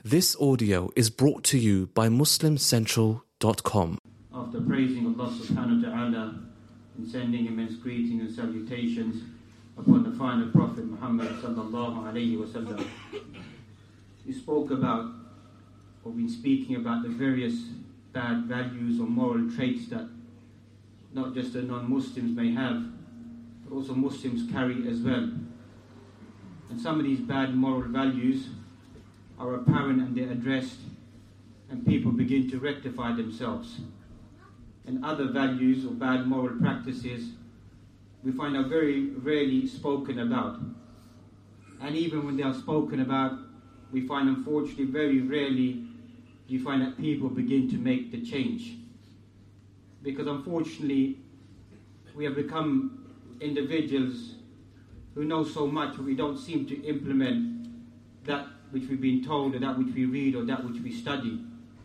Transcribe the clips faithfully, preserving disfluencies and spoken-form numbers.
This audio is brought to you by Muslim Central dot com. After praising Allah subhanahu wa ta'ala and sending immense greetings and salutations upon the final Prophet Muhammad sallallahu alayhi wa sallam, we spoke about, or been speaking about the various bad values or moral traits that not just the non-Muslims may have, but also Muslims carry as well. And some of these bad moral values are apparent and they're addressed, and people begin to rectify themselves. And other values or bad moral practices we find are very rarely spoken about. And even when they are spoken about, we find unfortunately very rarely do you find that people begin to make the change. Because unfortunately we have become individuals who know so much, but we don't seem to implement that which we've been told, or that which we read, or that which we study.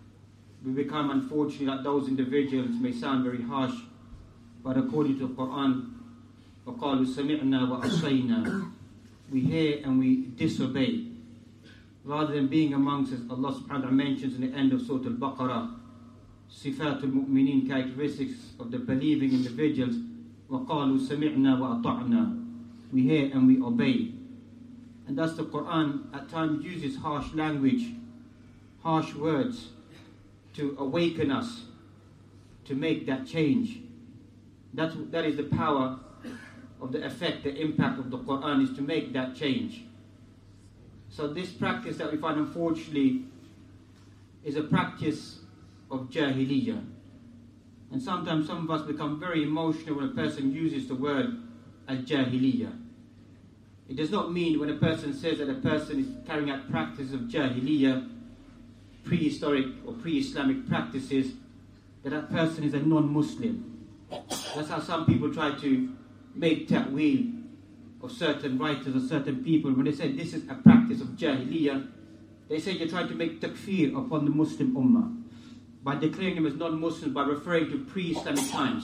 We become, unfortunately, that those individuals may sound very harsh, but according to the Quran, وَقَالُوا سَمِعْنَا وَأَصَيْنَا, we hear and we disobey. Rather than being amongst, as Allah subhanahu wa ta'ala mentions in the end of Surah Al-Baqarah, Sifatul Mu'mineen, characteristics of the believing individuals, وَقَالُوا سَمِعْنَا وَأَطَعْنَا, we hear and we obey. And thus the Quran at times uses harsh language, harsh words to awaken us, to make that change. That's, that is the power of the effect, the impact of the Quran, is to make that change. So this practice that we find, unfortunately, is a practice of Jahiliyyah. And sometimes some of us become very emotional when a person uses the word al-Jahiliyyah. It does not mean when a person says that a person is carrying out practices of Jahiliyyah, prehistoric or pre-Islamic practices, that that person is a non-Muslim. That's how some people try to make ta'weel of certain writers or certain people. When they say this is a practice of Jahiliyyah, they say you're trying to make takfir upon the Muslim Ummah by declaring them as non-Muslims, by referring to pre-Islamic times.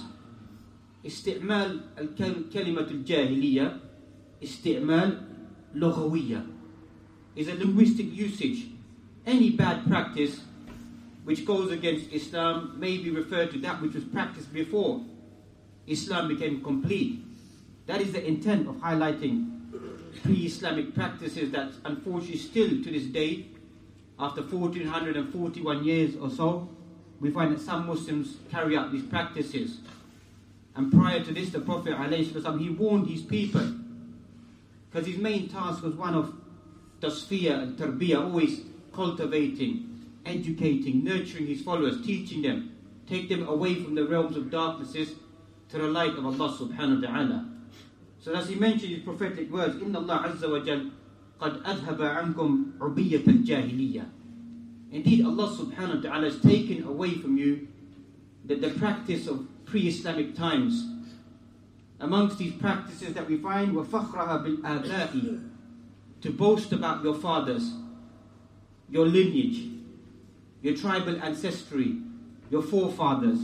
Isti'mal al-kalimat al-Jahiliyyah, Isti'mal lughawiyya, is a linguistic usage. Any bad practice which goes against Islam may be referred to that which was practiced before Islam became complete. That is the intent of highlighting pre-Islamic practices that unfortunately still to this day, after fourteen forty-one years or so, we find that some Muslims carry out these practices. And prior to this, the Prophet ﷺ, he warned his people, because his main task was one of tasfiyah and tarbiyah, always cultivating, educating, nurturing his followers, teaching them, take them away from the realms of darknesses to the light of Allah subhanahu wa ta'ala. So as he mentioned his prophetic words, Inna Allah azza wa jal qad adhaba ankum ubiyyat al-jahiliyyah. Indeed, Allah subhanahu wa ta'ala has taken away from you the, the practice of pre-Islamic times. Amongst these practices that we find, وَفَخْرَهَا بِالْآبَاءِ, to boast about your fathers, your lineage, your tribal ancestry, your forefathers,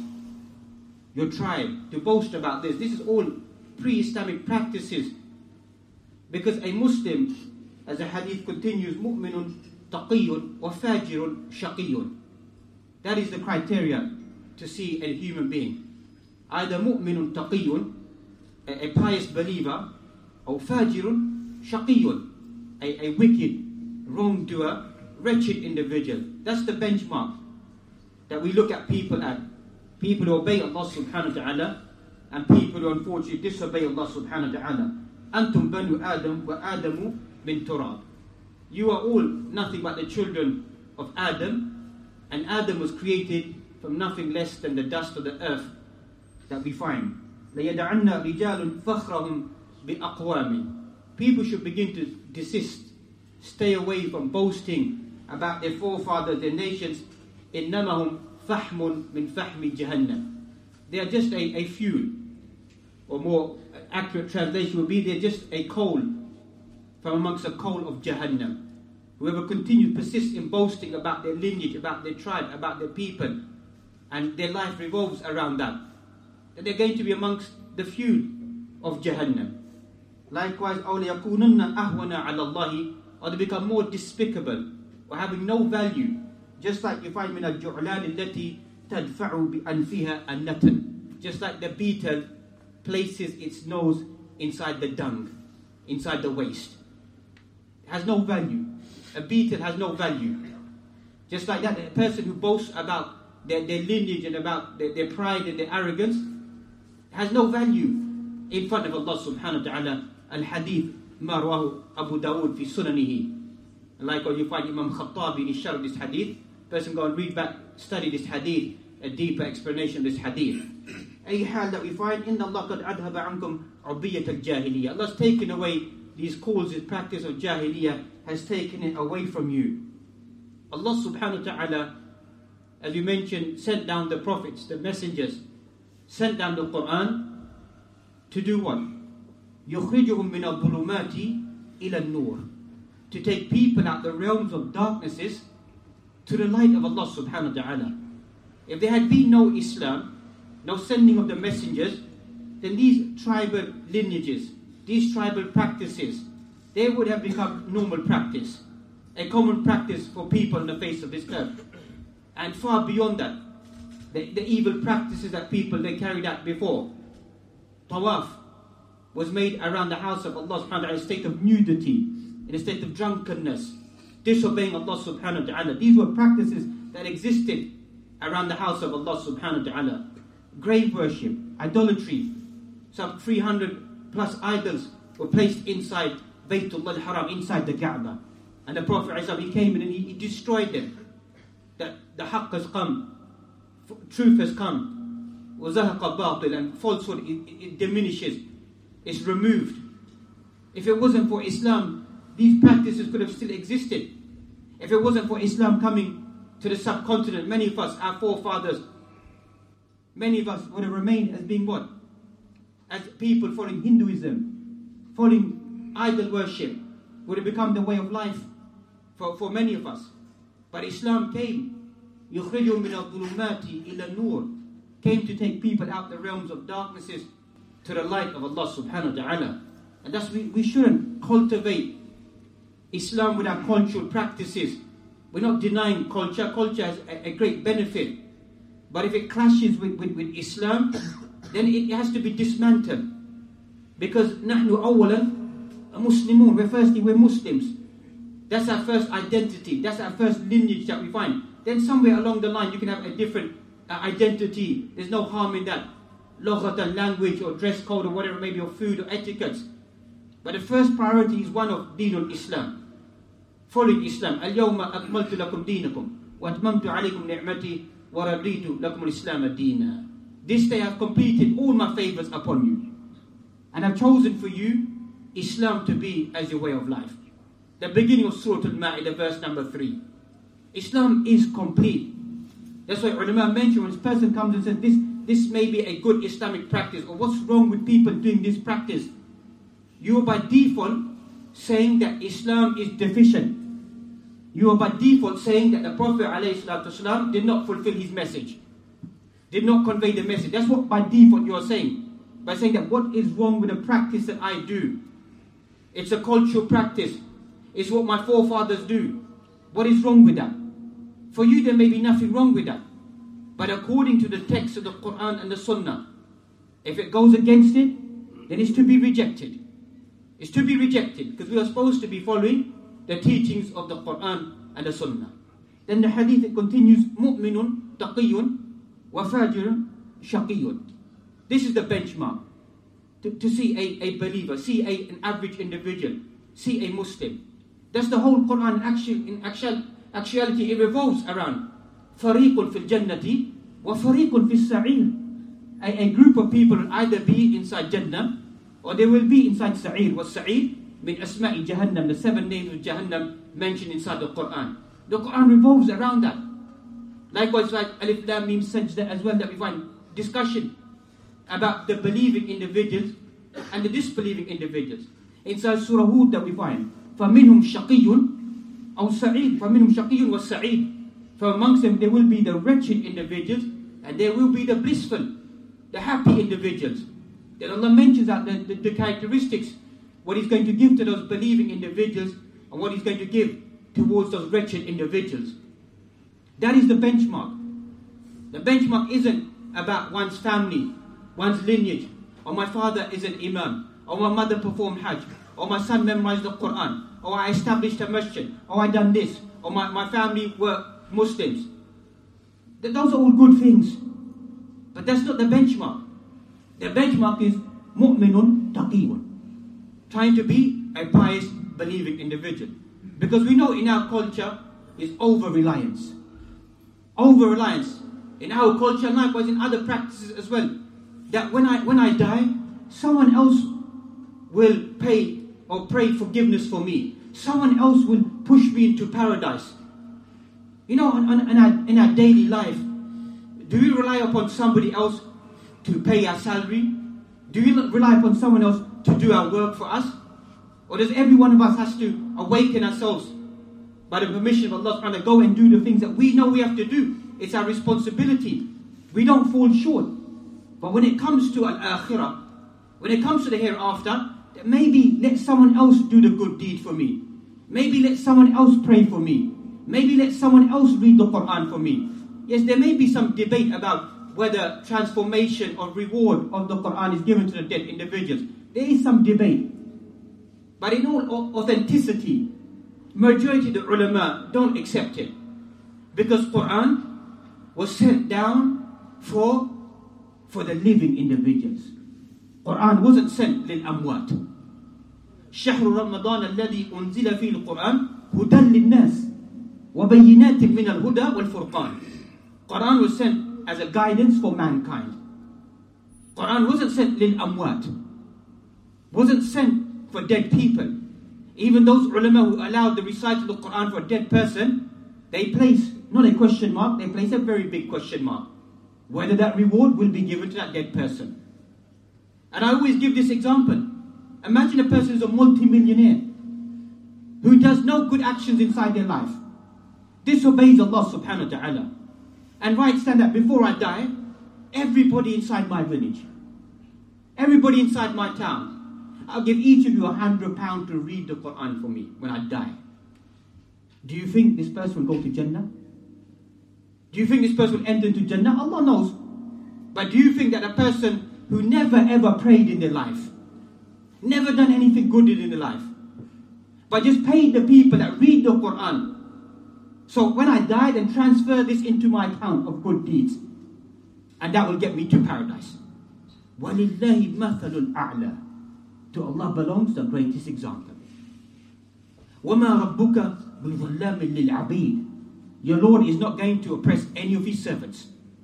your tribe, to boast about this. This is all pre-Islamic practices. Because a Muslim, as the hadith continues, مُؤْمِنٌ تَقِيٌّ وَفَاجِرٌ شَقِيٌّ. That is the criteria to see a human being. Either مُؤْمِنٌ تَقِيٌّ, a, a pious believer, or fajirun shaqiyun, a, a wicked, wrongdoer, wretched individual. That's the benchmark that we look at people at. People who obey Allah subhanahu wa ta'ala, and people who unfortunately disobey Allah subhanahu wa ta'ala. Antum banu Adam wa Adamu min turab. You are all nothing but the children of Adam, and Adam was created from nothing less than the dust of the earth that we find. لَيَدَعَنَّ رِجَالٌ فَخْرَهُمْ بِأَقْوَامٍ. People should begin to desist, stay away from boasting about their forefathers, their nations. إِنَّمَهُمْ فَحْمٌ مِنْ فَحْمِ جَهَنَّمٍ. They are just a, a fuel, or more accurate translation would be they're just a coal from amongst the coal of Jahannam. Whoever continues, persists in boasting about their lineage, about their tribe, about their people, and their life revolves around that, that they're going to be amongst the fuel of Jahannam. Likewise, أَوْ لِيَكُونُنَّ أَهْوَنَ عَلَى اللَّهِ, or they become more despicable or having no value. Just like you find من الجعلان التي تدفع بأنفها النتن. Just like the beetle places its nose inside the dung, inside the waste. It has no value. A beetle has no value. Just like that, a person who boasts about their, their lineage and about their, their pride and their arrogance has no value in front of Allah subhanahu wa ta'ala. Al-Hadith ma rawahu Abu Dawood fi sunanihi. And likewise you find Imam Khattabi in his sharh of this hadith. Person go and read back, study this hadith, a deeper explanation of this hadith. A hal that we find, Inna Allah qad adhaba ankum ubiyyat al-jahiliyyah. Allah's taken away these calls, this practice of jahiliyyah, has taken it away from you. Allah subhanahu wa ta'ala, as we mentioned, sent down the prophets, the messengers, sent down the Quran to do what? يُخْرِجُهُم مِّنَ الظُّلُمَاتِ إِلَى النُّورِ. To take people out the realms of darknesses to the light of Allah subhanahu wa ta'ala. If there had been no Islam, no sending of the messengers, then these tribal lineages, these tribal practices, they would have become normal practice, a common practice for people on the face of this earth. And far beyond that, the, the evil practices that people they carried out before. Tawaf was made around the house of Allah subhanahu wa ta'ala in a state of nudity, in a state of drunkenness, disobeying Allah subhanahu wa ta'ala. These were practices that existed around the house of Allah subhanahu wa ta'ala. Grave worship, idolatry, some three hundred plus idols were placed inside Baytullah al-Haram, inside the Kaaba. And the Prophet he came in and he, he destroyed them. That the haqq has come, truth has come, وَزَهَقَ البَّاطِلِ, and falsehood it, it, it diminishes, it's removed. If it wasn't for Islam, these practices could have still existed. If it wasn't for Islam coming to the subcontinent, many of us, our forefathers, many of us would have remained as being what? As people following Hinduism, following idol worship, would have become the way of life for, for many of us. But Islam came, يُخْرِجُهُم مِّنَ الظُّلُمَاتِ إِلَى النُّورِ, came to take people out the realms of darknesses to the light of Allah subhanahu wa ta'ala. And thus we, we shouldn't cultivate Islam with our cultural practices. We're not denying culture. Culture has a, a great benefit. But if it clashes with, with, with Islam, then it has to be dismantled. Because نحن أولا Muslimun, we're firstly, we're Muslims. That's our first identity. That's our first lineage that we find. Then somewhere along the line you can have a different uh, identity. There's no harm in that. Lughatan, language or dress code or whatever, maybe, or food or etiquettes. But the first priority is one of Deenul Islam. Following Islam. Al-yawma akmaltu lakum deenakum wa atmamtu alaykum ni'mati wa raditu lakum al-Islam ad-deena. This day I've completed all my favors upon you. And I've chosen for you Islam to be as your way of life. The beginning of Surah Al-Ma'idah, verse number three. Islam is complete. That's why ulama mention when this person comes and says this, this may be a good Islamic practice, or what's wrong with people doing this practice? You are by default saying that Islam is deficient. You are by default saying that the Prophet ﷺ did not fulfill his message, did not convey the message. That's what by default you are saying. By saying that what is wrong with the practice that I do? It's a cultural practice. It's what my forefathers do. What is wrong with that? For you there may be nothing wrong with that. But according to the text of the Quran and the Sunnah, if it goes against it, then it's to be rejected. It's to be rejected because we are supposed to be following the teachings of the Quran and the Sunnah. Then the hadith it continues, mu'minun taqiyun wa fajirun shaqiyun. This is the benchmark to, to see a, a believer, see a, an average individual, see a Muslim. That's the whole Quran. Actually, in actual, actuality, it revolves around fariqun fil jannati wa fariqun fil sa'ir. A, a group of people will either be inside Jannah or they will be inside Sa'ir. Was Sa'ir min asma'i Jahannam, the seven names of Jahannam mentioned inside the Quran. The Quran revolves around that. Likewise, like Alif Lam Mim Sajda as well, that we find discussion about the believing individuals and the disbelieving individuals. Inside Surah Hud that we find, فَمِنْهُمْ شَقِيٌّ أَوْ سَعِيدٌ فَمِنْهُمْ شَقِيٌّ وَسَعِيدٌ. For amongst them there will be the wretched individuals and there will be the blissful, the happy individuals. Then Allah mentions out the, the, the characteristics, what He's going to give to those believing individuals and what He's going to give towards those wretched individuals. That is the benchmark. The benchmark isn't about one's family, one's lineage, or my father is an imam, or my mother performed Hajj, or my son memorized the Quran, or I established a masjid, or I done this, or my, my family were Muslims. Those are all good things. But that's not the benchmark. The benchmark is mu'minun taqiyun. Trying to be a pious, believing individual. Because we know in our culture is over-reliance. Over-reliance. In our culture, and likewise in other practices as well. That when I when I die, someone else will pay or pray forgiveness for me. Someone else will push me into paradise. You know, in, in, our, in our daily life, do we rely upon somebody else to pay our salary? Do we rely upon someone else to do our work for us? Or does every one of us has to awaken ourselves by the permission of Allah subhanahu wa ta'ala, go and do the things that we know we have to do? It's our responsibility. We don't fall short. But when it comes to al-akhirah, when it comes to the hereafter, maybe let someone else do the good deed for me. Maybe let someone else pray for me. Maybe let someone else read the Quran for me. Yes, there may be some debate about whether transformation or reward of the Quran is given to the dead individuals. There is some debate. But in all authenticity, majority of the ulama don't accept it. Because Quran was sent down for, for the living individuals. Quran wasn't sent للأموات. شهر رمضان الذي أنزل فيه القرآن هدى للناس وبينات من الهدى والفرقان. Quran was sent as a guidance for mankind. Quran wasn't sent للأموات. Wasn't sent for dead people. Even those ulama who allowed the recital of the Quran for a dead person, they place not a question mark, they place a very big question mark. Whether that reward will be given to that dead person. And I always give this example. Imagine a person who's a multi-millionaire who does no good actions inside their life, disobeys Allah subhanahu wa ta'ala, and writes down that before I die, everybody inside my village, everybody inside my town, I'll give each of you a hundred pounds to read the Quran for me when I die. Do you think this person will go to Jannah? Do you think this person will enter into Jannah? Allah knows. But do you think that a person who never ever prayed in their life, never done anything good in their life, but just paid the people that read the Quran, so when I die, then transfer this into my account of good deeds, and that will get me to paradise. وَلِلَّهِ مَثَلُ الْأَعْلَى. To Allah belongs the greatest example. وَمَا رَبُّكَ بِظَلَّامٍ لِلْعَبِيدِ. Your Lord is not going to oppress any of His servants.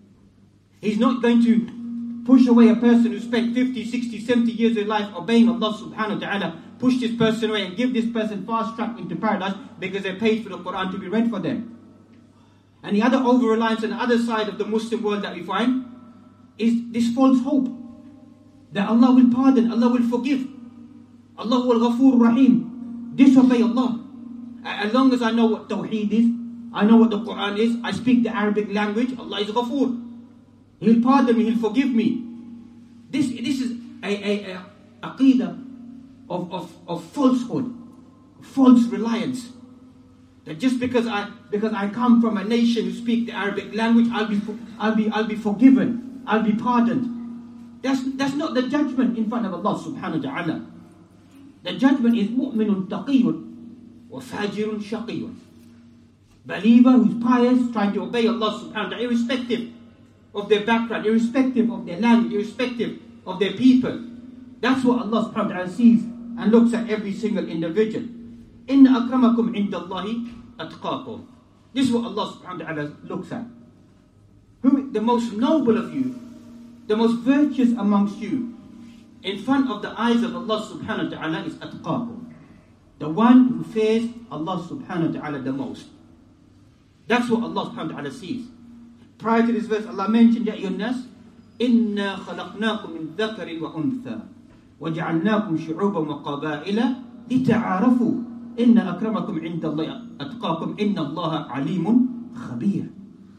He's not going to push away a person who spent fifty, sixty, seventy years of their life obeying Allah subhanahu wa ta'ala, push this person away and give this person fast track into paradise because they paid for the Quran to be read for them. And the other over-reliance on the other side of the Muslim world that we find is this false hope that Allah will pardon, Allah will forgive. Allah will Ghafoor Rahim. Disobey Allah. As long as I know what Tawheed is, I know what the Quran is, I speak the Arabic language, Allah is Ghafoor. He'll pardon me, He'll forgive me. This, this is a, a, a aqidah of, of, of falsehood, false reliance. That just because I because I come from a nation who speak the Arabic language, I'll be I'll be I'll be forgiven, I'll be pardoned. That's that's not the judgment in front of Allah subhanahu wa ta'ala. The judgment is mu'minun taqiyun wa fajirun shaqiyun. Believer who's pious, trying to obey Allah subhanahu wa ta'ala, irrespective of their background, irrespective of their language, irrespective of their people. That's what Allah subhanahu wa ta'ala sees and looks at every single individual. Inna akramakum indallahi atqakum. This is what Allah subhanahu wa ta'ala looks at. Who, the most noble of you, the most virtuous amongst you, in front of the eyes of Allah subhanahu wa ta'ala is atqakum. The one who fears Allah subhanahu wa ta'ala the most. That's what Allah subhanahu wa ta'ala sees. Prior to this verse, Allah mentioned, Ya ayyuhan nas, inna khalaqnakum min dhakarin wa untha, wa ja'alnakum shu'uban wa qaba'ila lita'arafu. Inna akramakum indallahi atqakum, inna Allaha alimun khabir.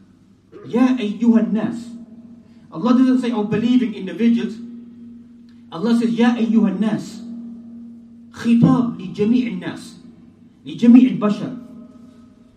Ya ayyuhan nas. Allah doesn't say, oh, believing individuals. Allah says, Ya ayyuhan nas. Khitab li jami' al-nas. Li jami' al-bashar.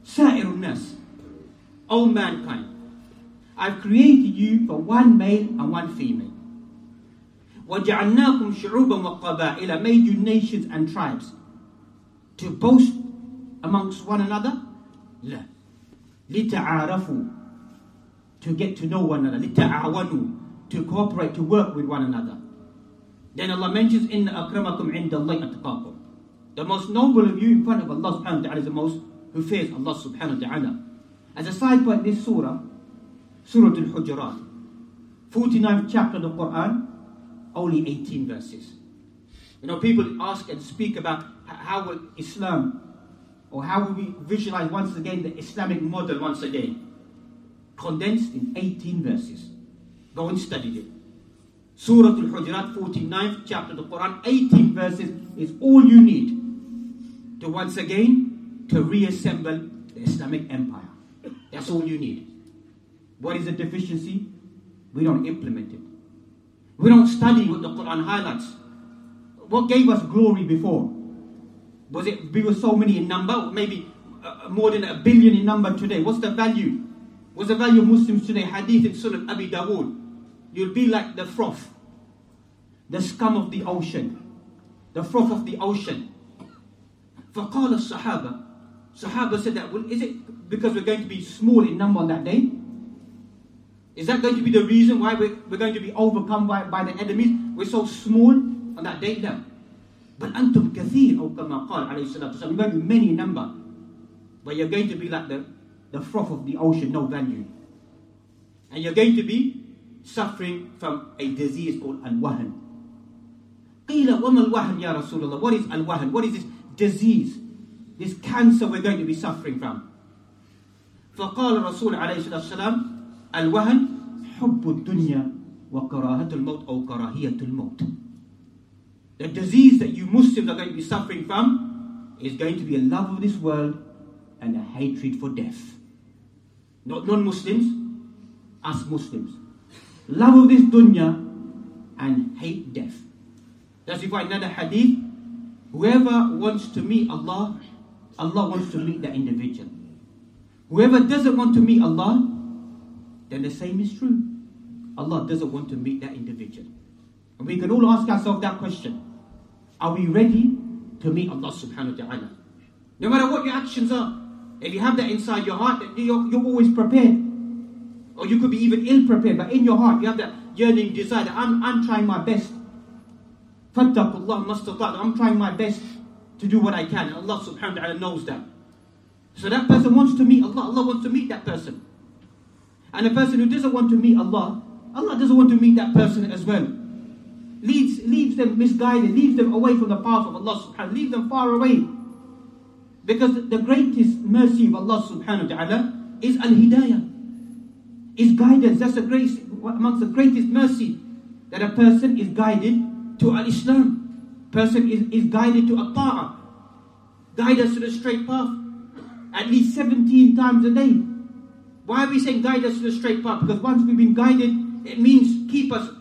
Sa'irun nas, O mankind, I've created you for one male and one female. وَجَعَلْنَاكُمْ شُعُوبًا وَقَبَائِلَ, made you nations and tribes. To boast amongst one another? لا. لِتَعَارَفُوا, to get to know one another. لِتَعَاوَنُوا, to cooperate, to work with one another. Then Allah mentions, إِنَّ أَكْرَمَكُمْ عِنْدَ اللَّهِ أَتْقَاكُمْ. The most noble of you in front of Allah subhanahu wa ta'ala is the most who fears Allah subhanahu wa ta'ala. As a side point, this surah, Surah Al-Hujurat, forty-ninth chapter of the Quran, only eighteen verses. You know, people ask and speak about how will Islam, or how will we visualize once again the Islamic model once again. Condensed in eighteen verses. Go and study it. Surah Al-Hujurat, forty-ninth chapter of the Quran, eighteen verses is all you need to once again to reassemble the Islamic empire. That's all you need. What is the deficiency? We don't implement it. We don't study what the Quran highlights. What gave us glory before? Was it we were so many in number? Maybe uh, more than a billion in number today. What's the value? What's the value of Muslims today? Hadith in Sunan Abi Dawood. You'll be like the froth, the scum of the ocean, the froth of the ocean. فَقَالَ الصَّحَابَةِ, Sahaba said that, well, is it because we're going to be small in number on that day? Is that going to be the reason why we're, we're going to be overcome by, by the enemies? We're so small on that day? No. But أَنْتُمْ كَثِيرٌ أو كما قال عليه الصلاة والسلام. You're going to be many in number, but you're going to be like the, the froth of the ocean, no value. And you're going to be suffering from a disease called al-wahan. قِيلَ وَمَا الْوَهَنْ يَا رَسُولَ اللَّهِ. What is al-wahan? What is this disease, this cancer we're going to be suffering from? فقال الرسول عليه الصلاة والسلام الوهن حب الدنيا وكراهة الموت أو كراهية الموت. The disease that you Muslims are going to be suffering from is going to be a love of this world and a hatred for death. Not non-Muslims, us Muslims. Love of this dunya and hate death. That's why another hadith, whoever wants to meet Allah, Allah wants to meet that individual. Whoever doesn't want to meet Allah, then the same is true. Allah doesn't want to meet that individual. And we can all ask ourselves that question. Are we ready to meet Allah subhanahu wa ta'ala? No matter what your actions are, if you have that inside your heart, you're, you're always prepared. Or you could be even ill-prepared, but in your heart you have that yearning desire that I'm, I'm trying my best. فَاتَّقُوا اللَّهَ مَا اسْتَطَعْتُمْ. I'm trying my best to do what I can. And Allah subhanahu wa ta'ala knows that. So that person wants to meet Allah. Allah wants to meet that person. And a person who doesn't want to meet Allah, Allah doesn't want to meet that person as well. Leads, leaves them misguided, leaves them away from the path of Allah subhanahu wa ta'ala, leaves them far away. Because the greatest mercy of Allah subhanahu wa ta'ala is al-hidayah, is guidance. That's the greatest, amongst the greatest mercy, that a person is guided to al-Islam. Person is, is guided to al-ta'ah. Guide us to the straight path. At least seventeen times a day. Why are we saying guide us to the straight path? Because once we've been guided, it means keep us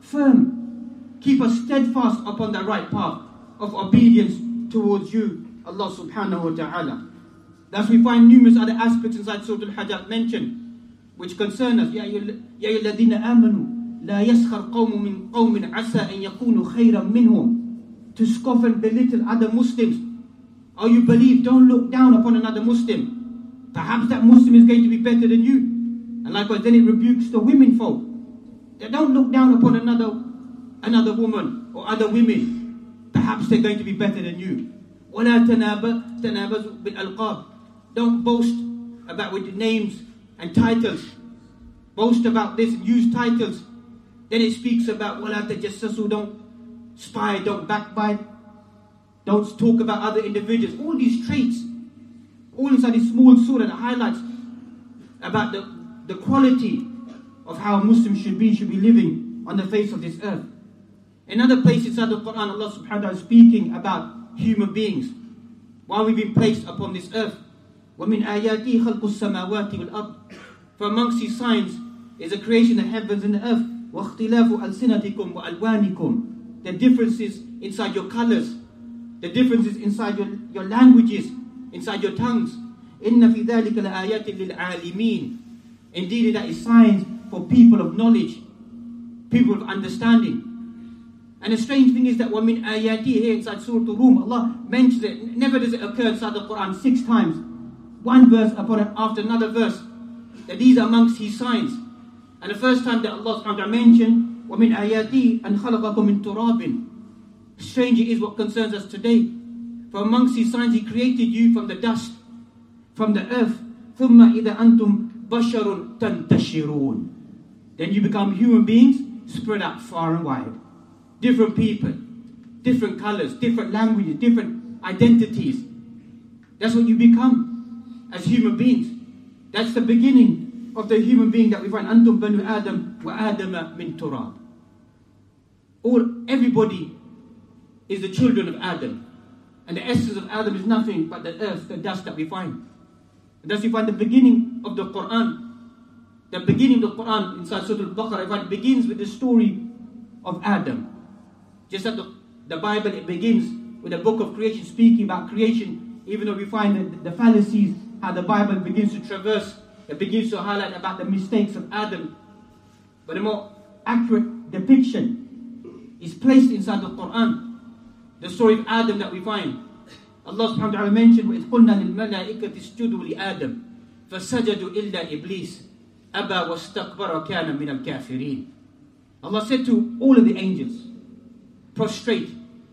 firm. Keep us steadfast upon the right path of obedience towards you, Allah subhanahu wa ta'ala. Thus we find numerous other aspects inside Surah Al-Hajj mentioned, which concern us. Ya ayyuhalladhina amanu, la yaskhar qawmun min qawmin asa an yakunu khayran minhum. To scoff and belittle other Muslims. Oh, you believe, don't look down upon another Muslim. Perhaps that Muslim is going to be better than you. And likewise, then it rebukes the women folk. They don't look down upon another another woman or other women. Perhaps they're going to be better than you. وَلَا تَنَابَ تَنَابَزُ بِالْأَلْقَابِ. Don't boast about with names and titles. Boast about this and use titles. Then it speaks about وَلَا تَجَسَّسُوا. Don't spy, don't backbite. Don't talk about other individuals. All these traits, all inside this small surah that highlights about the, the quality of how Muslims should be, should be living on the face of this earth. Another place inside the Quran, Allah subhanahu wa ta'ala is speaking about human beings. Why we've been placed upon this earth. وَمِنْ آيَاتِهِ خَلْقُ السَّمَاوَاتِ وَالْأَرْضِ. For amongst His signs is the creation of the heavens and the earth. وَاخْتِلَافُ أَلْسِنَتِكُمْ وَأَلْوَانِكُمْ. The differences inside your colors. The differences inside your, your languages, inside your tongues. إِنَّ فِي ذَلِكَ لَآيَاتٍ لِلْعَالِمِينَ. Indeed, that is signs for people of knowledge, people of understanding. And the strange thing is that وَمِنْ آيَاتِهِ here inside Surah Al-Rum, Allah mentions it. Never does it occur inside the Quran six times. One verse upon it after another verse. That these are amongst His signs. And the first time that Allah subhanahu wa ta'ala mentioned وَمِنْ آيَاتِهِ أَنْ خَلَقَكُم مِّن تُرَابٍ. Strange it is what concerns us today. For amongst His signs He created you from the dust, from the earth. ثُمَّ إِذَا أَنْتُمْ بَشَرٌ تَنْتَشِرُونَ. Then you become human beings spread out far and wide. Different people, different colors, different languages, different identities. That's what you become as human beings. That's the beginning of the human being that we find. Antum banu Adam wa Adama min turab. All, everybody is the children of Adam. And the essence of Adam is nothing but the earth, the dust that we find. And thus you find the beginning of the Quran. The beginning of the Quran inside Surah Al-Baqarah, it begins with the story of Adam. Just like the, the Bible, it begins with the book of creation, speaking about creation, even though we find that the fallacies, how the Bible begins to traverse, it begins to highlight about the mistakes of Adam. But a more accurate depiction is placed inside the Quran. The story of Adam that we find. Allah subhanahu wa ta'ala mentioned, وَإِذْ قُلْنَا لِلْمَلَائِكَةِ اسْجُدُوا لِآدَمَ فَسَجَدُوا إِلَّا إِبْلِيسَ أَبَى وَاسْتَكْبَرَ كَانَ مِنَ الْكَافِرِينَ. Allah said to all of the angels, prostrate.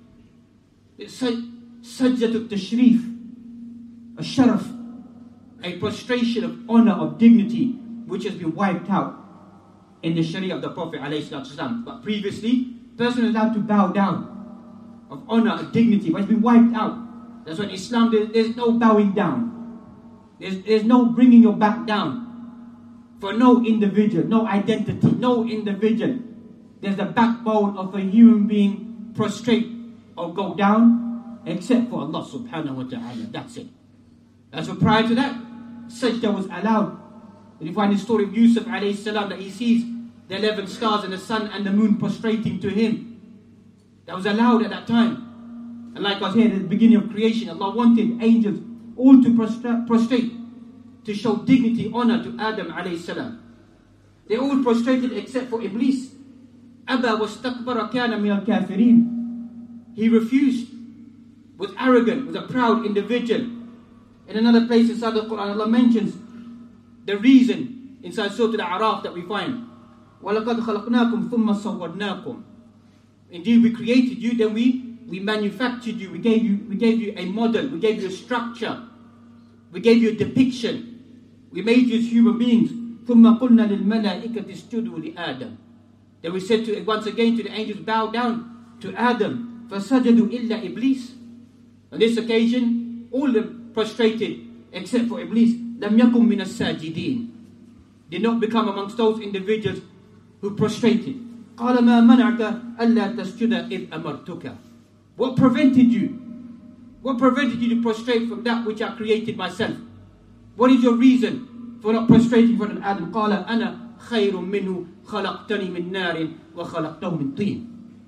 Sajjatul tashrif, a sharaf, a prostration of honor, of dignity, which has been wiped out in the Sharia of the Prophet ﷺ. But previously, person is allowed to bow down, of honor, of dignity, but it's been wiped out. That's why in Islam there, there's no bowing down. There's, there's no bringing your back down for no individual, no identity, no individual. There's the backbone of a human being prostrate or go down except for Allah subhanahu wa ta'ala. That's it. That's why prior to that, sajda was allowed. And you find the story of Yusuf alayhi salam, that he sees the eleven stars and the sun and the moon prostrating to him. That was allowed at that time. And like I was here at the beginning of creation, Allah wanted angels all to prostra- prostrate to show dignity, honor to Adam alayhi salam. They all prostrated except for Iblis. أَبَى وَاسْتَكْبَرَ كَانَ مِنَ الْكَافِرِينَ. He refused, was arrogant, was a proud individual. In another place inside the Quran, Allah mentions the reason inside Surah Al-A'raf that we find. وَلَقَدْ خَلَقْنَاكُمْ ثُمَّ صَوَّرْنَاكُمْ. Indeed, we created you, then we, we manufactured you, we gave you, we gave you a model, we gave you a structure, we gave you a depiction, we made you as human beings. ثُمَّ قُلْنَا لِلْمَلَائِكَةِ اسْجُدُوا لِآدَمَ. Then we said to once again to the angels, bow down to Adam. فَسَجَدُوا إِلَّا إِبْلِيسَ. On this occasion, all of them prostrated except for Iblis. لَمْ يَكُمْ مِنَ السَّاجِدِينَ. Did not become amongst those individuals who prostrated. قَالَ مَا مَنَعْكَ أَلَّا تَسْجُدَ إِذْ أَمَرْتُكَ. What prevented you? What prevented you to prostrate from that which I created myself? What is your reason for not prostrating in front of Adam? قَالَ أَنَا خَيْرٌ مِّنْهُ خَلَقْتَنِي مِنْ نَارٍ وَخَلَقْتَهُ مِنْ طِينٍ.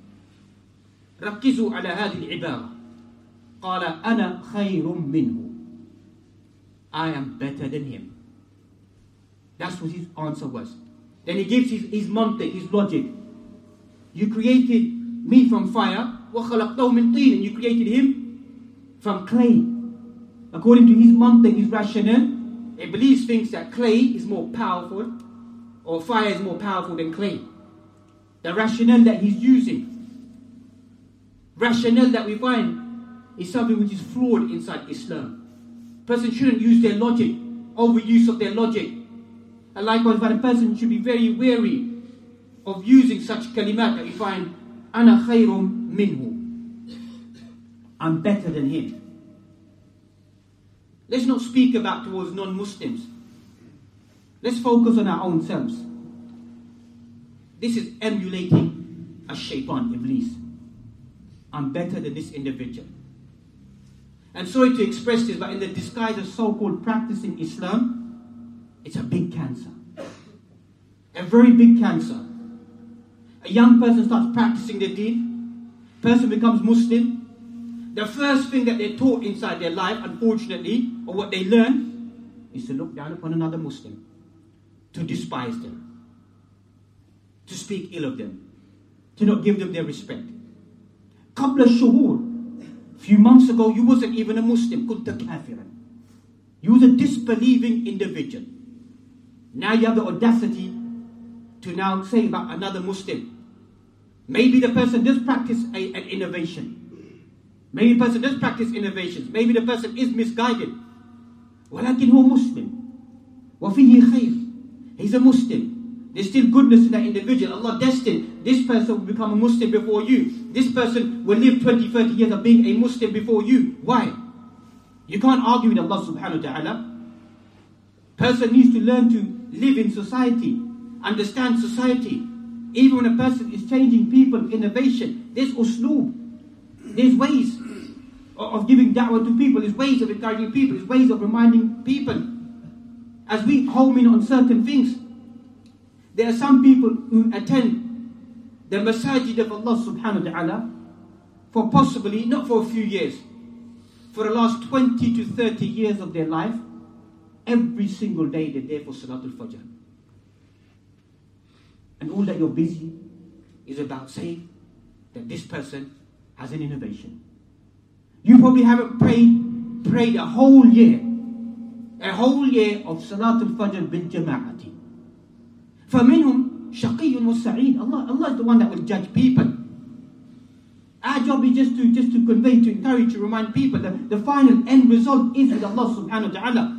ركزوا على هذه العبارة. قال أنا خير منه. I am better than him. That's what his answer was. Then he gives his, his mantiq, his logic. You created me from fire, وَخَلَقْتَهُ مِنْ طِينٍ, and you created him from clay. According to his mantiq, his rationale, Iblis thinks that clay is more powerful, or fire is more powerful than clay. The rationale that he's using, rationale that we find, is something which is flawed inside Islam. Person shouldn't use their logic, overuse of their logic. And likewise, but a person should be very wary of using such kalimat that we find, Ana khayrum minhu. I'm better than him. Let's not speak about towards non-Muslims. Let's focus on our own selves. This is emulating a shaitan, Iblis. I'm better than this individual. And sorry to express this, but in the disguise of so-called practicing Islam, it's a big cancer. A very big cancer. A young person starts practicing their deen, person becomes Muslim. The first thing that they're taught inside their life, unfortunately, or what they learn, is to look down upon another Muslim, to despise them, to speak ill of them, to not give them their respect. Qabla shuhur, a few months ago, you wasn't even a Muslim. Kunta kafiran. You was a disbelieving individual. Now you have the audacity to now say about another Muslim. Maybe the person does practice a, an innovation. Maybe the person does practice innovations. Maybe the person is misguided. ولكن هو مسلم. وفيه خير. He's a Muslim. There's still goodness in that individual. Allah destined this person will become a Muslim before you. This person will live twenty, thirty years of being a Muslim before you. Why? You can't argue with Allah subhanahu wa ta'ala. Person needs to learn to live in society, understand society. Even when a person is changing people, innovation, there's usloob, there's ways of giving da'wah to people, there's ways of encouraging people, there's ways of reminding people. As we home in on certain things, there are some people who attend the masajid of Allah subhanahu wa ta'ala for possibly, not for a few years, for the last twenty to thirty years of their life. Every single day they're there for Salatul Fajr. And all that you're busy is about saying that this person has an innovation. You probably haven't prayed, prayed a whole year, a whole year of Salatul Fajr bil Jama'ati. فَمِنْهُمْ شَقِيٌّ وَسَعِيدٌ. Allah, Allah is the one that will judge people. Our job is just to, just to convey, to encourage, to remind people that the final end result is with Allah subhanahu wa ta'ala.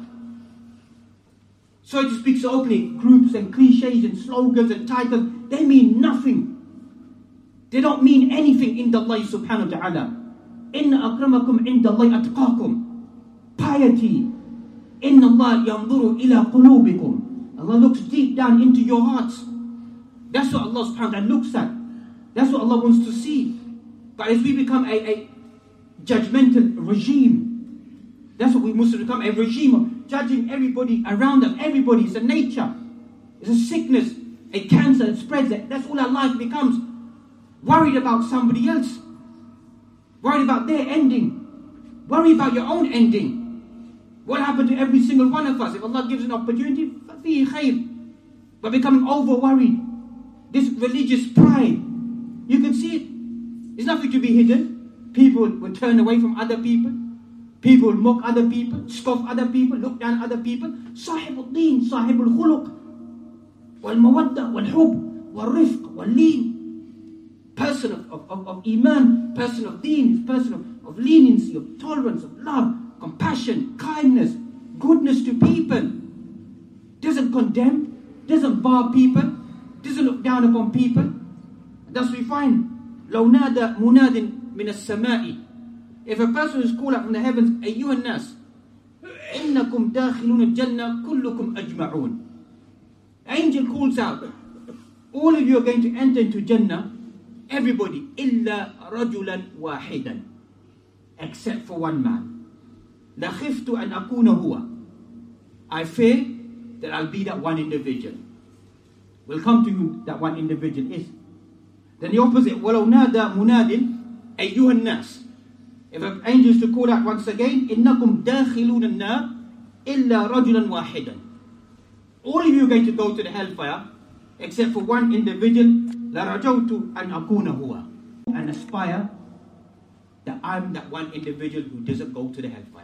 So to speak so openly, groups and cliches and slogans and titles, they mean nothing. They don't mean anything in Allah subhanahu wa ta'ala. Inna akramakum inda Allah atqakum. Piety. Inna Allah yanzuru ila qulubikum. Allah looks deep down into your hearts. That's what Allah subhanahu wa ta'ala looks at. That's what Allah wants to see. But as we become a, a judgmental regime, that's what we must become, a regime of judging everybody around us. Everybody is a nature. It's a sickness, a cancer that spreads. That's all our life becomes. Worried about somebody else. Worried about their ending. Worry about your own ending. What happened to every single one of us? If Allah gives an opportunity, فَفِيهِ خَيْرٌ. But becoming over worried. This religious pride. You can see it. There's nothing to be hidden. People will turn away from other people. People will mock other people, scoff other people, look down at other people. صاحب الدين, صاحب الخلق, والمودة, والحب, والرفق, واللين. Person of, of, of, of iman, person of deen, person of, of leniency, of tolerance, of love, compassion, kindness, goodness to people. Doesn't condemn, doesn't bar people, doesn't look down upon people. Thus we find, لو نادى مناد من السماء. If a person is called out from the heavens, أيها الناس إنكم داخلون الجنة كلكم أجمعون. Angel calls out, all of you are going to enter into Jannah, everybody, إلا رجلا واحدا, except for one man. لخفت أن أكون هو. I fear that I'll be that one individual. We'll come to who that one individual is. Then the opposite, ولو نادى مناد أيها الناس. If an angel is to call out once again, إنكم داخلون النار إلا رجلا واحدا. All of you are going to go to the hellfire, except for one individual. لرجوت أن أكون هو. And aspire that I'm that one individual who doesn't go to the hellfire.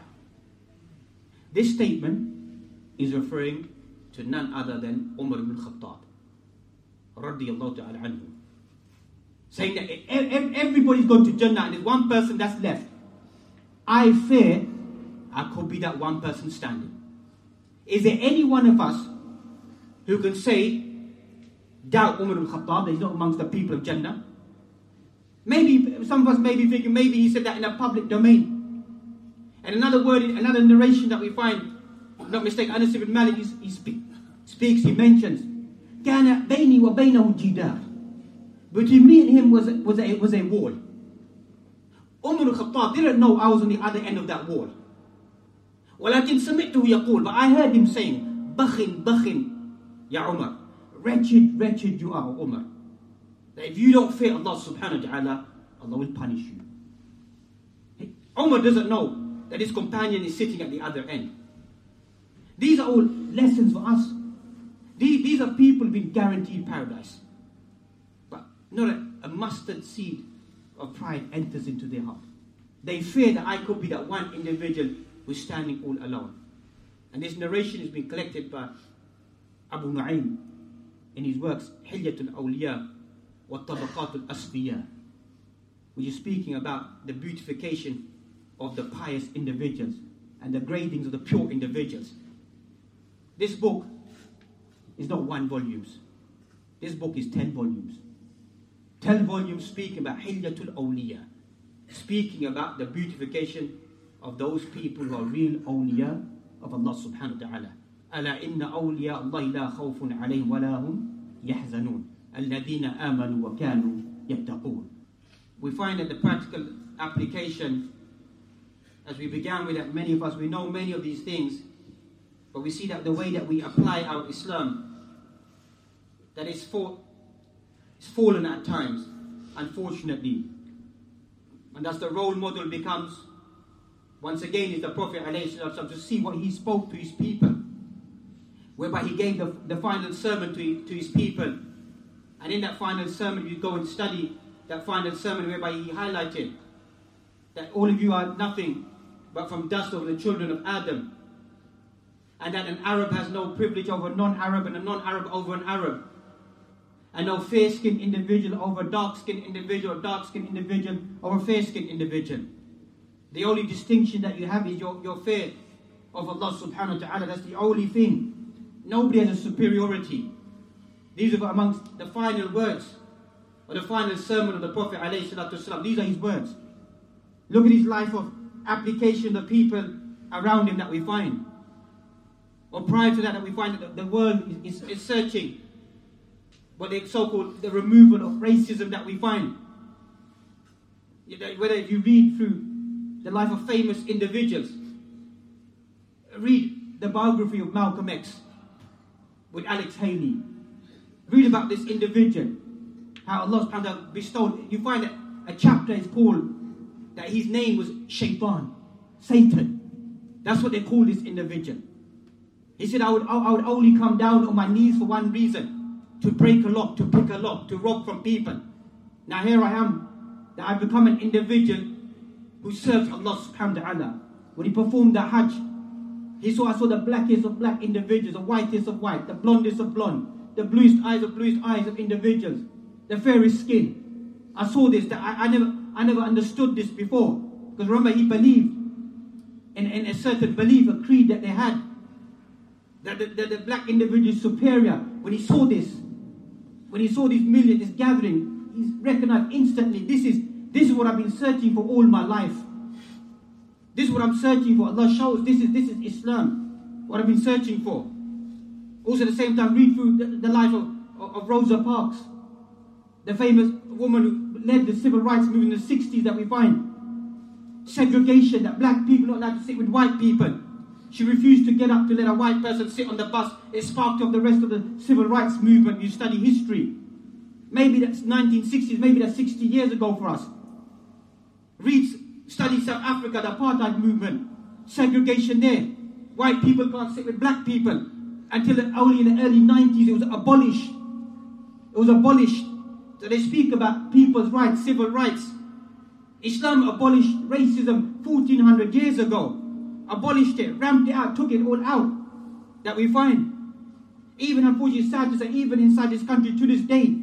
This statement is referring to none other than Umar ibn Khattab, radiyallahu ta'ala anhu, saying that everybody's going to Jannah and there's one person that's left. I fear I could be that one person standing. Is there any one of us who can say, doubt Umar ibn Khattab, that he's not amongst the people of Jannah? Maybe, some of us may be thinking, maybe he said that in a public domain. And another word, another narration that we find, if not mistaken, Anas ibn Malik, he speak, speaks, he mentions, كَانَ بَيْنِي وَبَيْنَهُ جِدَارٌ. Between me and him was a, was a, was a wall. Umar al-Khattab didn't know I was on the other end of that wall. وَلَكِنْ سَمِعْتُهُ يَقُولُ. But I heard him saying, بَخِن بَخِن يَا Umar. Wretched, wretched you are, Umar. That if you don't fear Allah subhanahu wa ta'ala, Allah will punish you. Umar doesn't know that his companion is sitting at the other end. These are all lessons for us. These, these are people who've been guaranteed paradise. But not a, a mustard seed of pride enters into their heart. They fear that I could be that one individual who's standing all alone. And this narration has been collected by Abu Nu'aym in his works Hilyatul Awliya wa Tabaqatul Asfiya, which is speaking about the beautification of the pious individuals and the gradings of the pure individuals. This book is not one volume. This book is ten volumes. Ten volumes speaking about Hilyatul Awliya, speaking about the beautification of those people who are real awliya of Allah subhanahu wa ta'ala. ألا إن أولياء الله لا خوف عليهم ولا هم يحزنون الذين آمنوا وكانوا يتقون. We find that the practical application, as we began with that, many of us, we know many of these things, but we see that the way that we apply our Islam, that is for, it's fallen at times, unfortunately. And thus the role model becomes, once again, is the Prophet ﷺ, to see what he spoke to his people, whereby he gave the, the final sermon to, to his people. And in that final sermon, you go and study that final sermon whereby he highlighted that all of you are nothing but from dust of the children of Adam, and that an Arab has no privilege over a non-Arab and a non-Arab over an Arab, and no fair-skinned individual over a dark-skinned individual, or dark-skinned individual over a fair-skinned individual. The only distinction that you have is your, your fear of Allah subhanahu wa ta'ala. That's the only thing. Nobody has a superiority. These are amongst the final words or the final sermon of the Prophet alayhi salatu wasalam. These are his words. Look at his life of application of the people around him that we find. Or prior to that, that we find that the world is, is, is searching what the so-called the removal of racism that we find. Whether you read through the life of famous individuals, read the biography of Malcolm X with Alex Haley. Read about this individual, how Allah subhanahu wa ta'ala bestowed. You find that a chapter is called that his name was Shaitan, Satan. That's what they call this individual. He said, I would, I would only come down on my knees for one reason: to break a lock, to pick a lock, to rob from people. Now here I am, that I've become an individual who serves Allah subhanahu wa ta'ala. When he performed the Hajj, he saw, I saw the blackest of black individuals, the whitest of white, the blondest of blonde, the bluest eyes of bluest eyes of individuals, the fairest skin. I saw this, that I, I never I never understood this before. Because remember, he believed in, in a certain belief, a creed that they had, that the, the, the black individual is superior. When he saw this, when he saw this million, this gathering, he recognized instantly, this is this is what I've been searching for all my life. This is what I'm searching for. Allah shows this is this is Islam, what I've been searching for. Also at the same time, read through the, the life of, of Rosa Parks, the famous woman who led the civil rights movement in the sixties that we find. Segregation, that black people are not allowed to sit with white people. She refused to get up to let a white person sit on the bus. It sparked off the rest of the civil rights movement. You study history. Maybe that's nineteen sixties, maybe that's sixty years ago for us. Read, study South Africa, the apartheid movement. Segregation there. White people can't sit with black people. Until only in the early nineties it was abolished. It was abolished. So they speak about people's rights, civil rights. Islam abolished racism fourteen hundred years ago. Abolished it, ramped it out, took it all out. That we find. Even, unfortunately, sad to say, even inside this country to this day,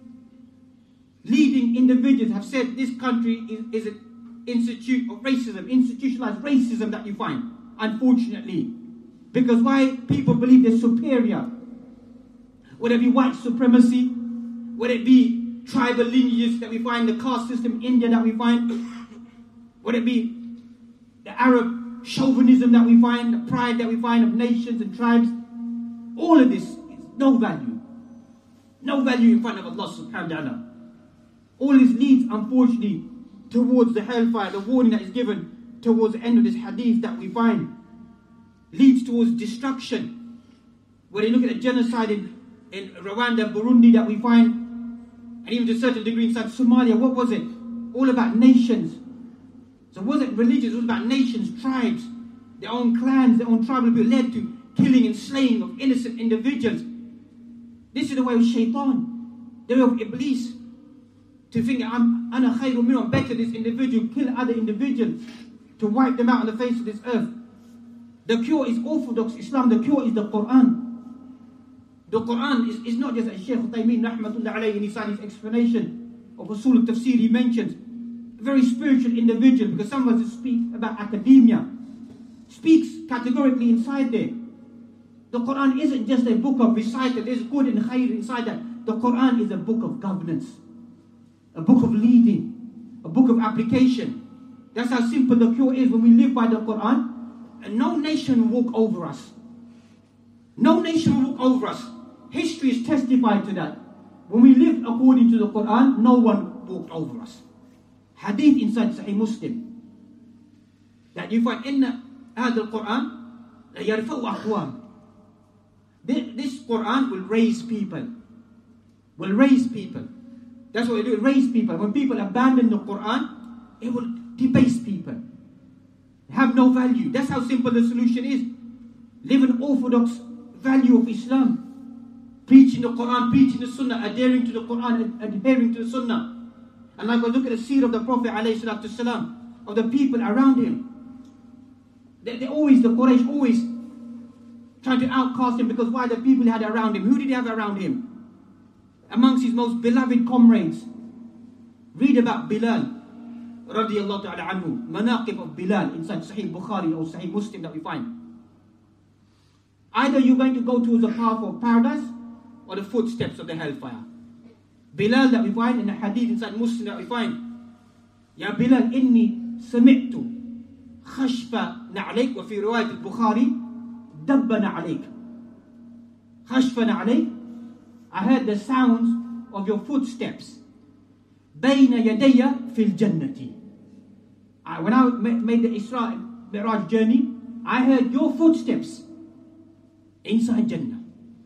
leading individuals have said this country is, is an institute of racism, institutionalized racism that you find, unfortunately. Because why? People believe they're superior. Whether it be white supremacy, whether it be tribal lineages that we find, the caste system in India that we find, whether it be the Arab chauvinism that we find, the pride that we find of nations and tribes, all of this is no value. No value in front of Allah subhanahu wa ta'ala. All this leads, unfortunately, towards the hellfire. The warning that is given towards the end of this hadith that we find leads towards destruction. When you look at the genocide in, in Rwanda, Burundi that we find, and even to a certain degree inside Somalia, what was it? All about nations. So it wasn't religious, it was about nations, tribes, their own clans, their own tribal people, led to, killing and slaying of innocent individuals. This is the way of shaitan, the way of Iblis, to think I'm ana khayru minhu, I'm better than this individual, kill other individuals, to wipe them out on the face of this earth. The cure is Orthodox Islam, the cure is the Quran. The Quran is, is not just as Shaykh Uthaymeen rahmatullah alayhi in his explanation of Usul al-Tafsir, he mentions, a very spiritual individual, because some of us speak about academia, speaks categorically inside there. The Quran isn't just a book of recital, there's good and khair inside that. The Quran is a book of governance, a book of leading, a book of application. That's how simple the cure is. When we live by the Quran, and no nation will walk over us. No nation will walk over us. History is testified to that. When we lived according to the Quran, no one walked over us. Hadith inside Sahih Muslim, that you find in هذا القرآن يرفع أقوام. This Quran will raise people. Will raise people. That's what it will raise people. When people abandon the Quran, it will debase people. Have no value. That's how simple the solution is. Live an orthodox value of Islam. Preaching the Quran, preaching the Sunnah, adhering to the Quran, adhering to the Sunnah. And like I look at the seerah of the Prophet ﷺ, of the people around him. They, they always, the Quraysh always trying to outcast him, because why? The people he had around him. Who did he have around him? Amongst his most beloved comrades. Read about Bilal radiyallahu ta'ala anhu. Manaqib of Bilal inside Sahih Bukhari or Sahih Muslim that we find. Either you're going to go towards the path of paradise or the footsteps of the hellfire. Bilal that we find in the hadith inside Muslim that we find. Ya Bilal inni sami'tu khashfa na'alayk, wa fi riwayat al-Bukhari dabba na'alayk. Khashfa na'alayk, I heard the sounds of your footsteps. Bayna yadayya fil jannati. When I made the Isra Mi'raj journey, I heard your footsteps inside Jannah.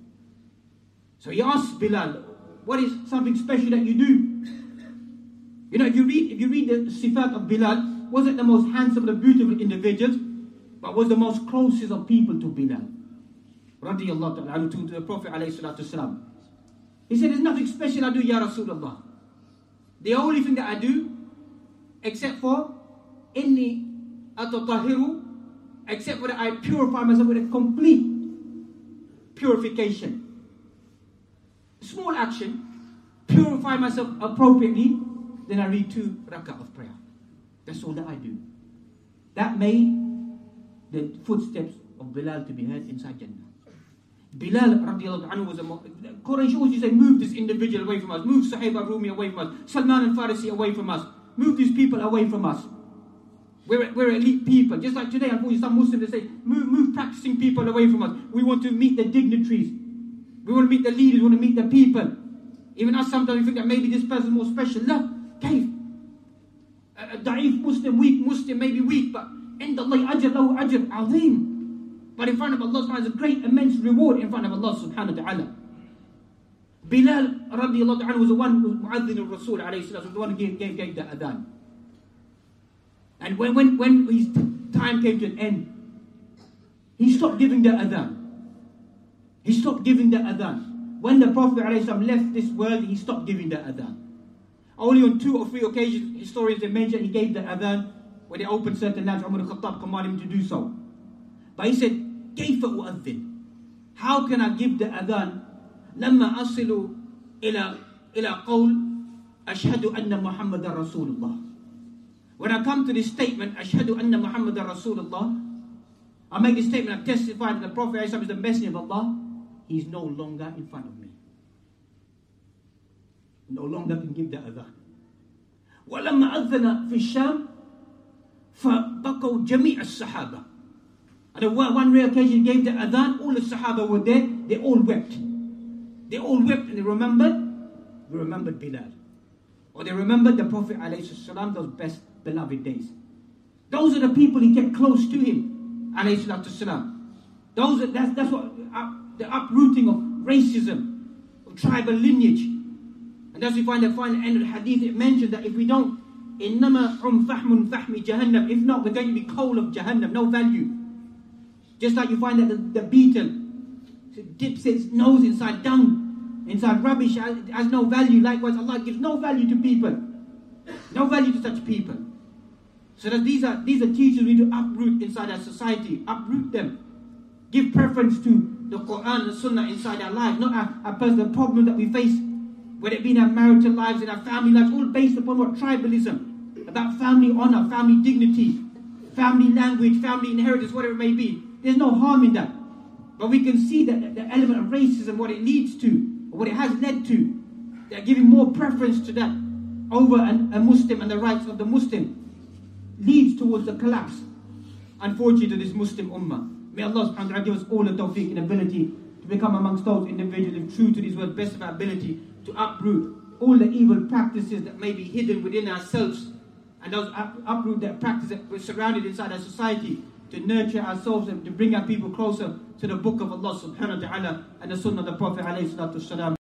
So he asked Bilal, what is something special that you do? You know, if you read if you read the Sifat of Bilal, wasn't the most handsome, the beautiful individuals, but was the most closest of people to Bilal. Radiyallahu ta'ala anhu, to the Prophet alayhi salatu wasalam. He said, there's nothing special I do, Ya Rasulullah. The only thing that I do, except for inni atatahiru, except for that I purify myself with a complete purification. Small action, purify myself appropriately, then I read two rak'ah of prayer. That's all that I do. That made the footsteps of Bilal to be heard inside Jannah. Bilal radiallahu anhu was a Quraysh always used to say, move this individual away from us, move Suhaib al-Rumi away from us, Salman al-Farisi away from us, move these people away from us. We're, we're elite people. Just like today, unfortunately, some Muslims they say, move, move practicing people away from us. We want to meet the dignitaries. We want to meet the leaders, we want to meet the people. Even us sometimes we think that maybe this person is more special. La, kayf. A da'if Muslim, weak Muslim, maybe weak, but in the Allah ajr lahu ajr azim. But in front of Allah subhanahu wa ta'ala, there's a great immense reward in front of Allah subhanahu wa ta'ala. Bilal radiallahu anhu was the one who was mu'adhin al-Rasul alayhi salatu, was the one who gave, gave, gave the adhan. And when, when, when his time came to an end, he stopped giving the adhan. He stopped giving the adhan. When the Prophet ﷺ left this world, he stopped giving the adhan. Only on two or three occasions, historians they mention he gave the adhan when they opened certain lands. Umar al-Khattab commanded him to do so. But he said, كيف أؤذن? How can I give the adhan لما أصل إلى إلى قول أشهد أن محمد رسول الله. When I come to this statement, أشهد أن محمد رسول الله, I make this statement, I testify that the Prophet ﷺ is the messenger of Allah. He is no longer in front of me. No longer can give the adhan. ولما أذن في الشام فبقوا جميع الصحابة. And on one rare occasion he gave the adhan, all the Sahaba were there, they all wept. They all wept and they remembered, they remembered Bilal. Or they remembered the Prophet ﷺ, those best beloved days. Those are the people he kept close to him, ﷺ. Those are, that's, that's what, uh, the uprooting of racism, of tribal lineage. And as we find the final end of the hadith, it mentions that if we don't, إِنَّمَا عُمْ فَحْمٌ فَحْمِ جَهَنَّمْ, if not, we're going to be coal of Jahannam, no value. Just like you find that the, the beetle dips its nose inside dung, inside rubbish, has, has no value. Likewise, Allah gives no value to people. No value to such people. So that these are these are teachers we need to uproot inside our society. Uproot them. Give preference to the Quran and Sunnah inside our lives, not our, our personal problems that we face, whether it be in our marital lives, in our family lives, all based upon what? Tribalism. About family honor, family dignity, family language, family inheritance, whatever it may be. There's no harm in that. But we can see that the element of racism, what it leads to, or what it has led to, they're giving more preference to that over an, a Muslim and the rights of the Muslim, leads towards the collapse, unfortunately, to this Muslim ummah. May Allah subhanahu wa ta'ala give us all the tawfiq and ability to become amongst those individuals true to these words, best of our ability, to uproot all the evil practices that may be hidden within ourselves, and those up, uproot the practices that we're surrounded inside our society, to nurture ourselves and to bring our people closer to the book of Allah subhanahu wa ta'ala and the sunnah of the Prophet alayhi salatu wasalam.